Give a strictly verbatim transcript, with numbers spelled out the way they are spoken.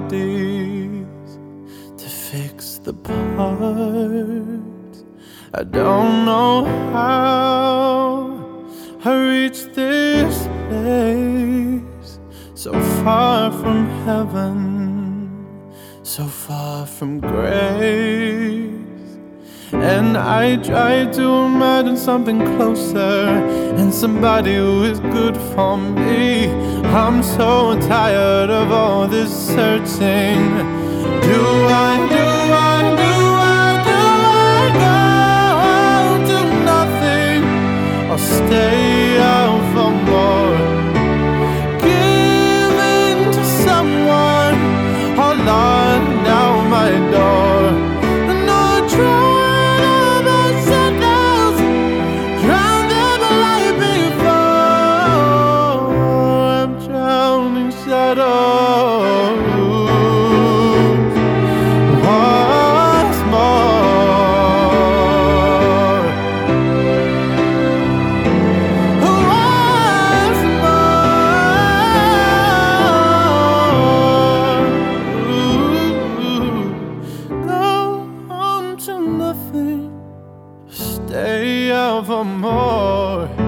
bodies to fix the parts. I don't know how I reached this place, so far from heaven, so far from grace. And I try to imagine something closer and somebody who is good for me. I'm so tired of all this searching. Do I, do I, do I, do I go to nothing or stay out for more? Give in to someone or lock down my door. And I'll try stay out for more.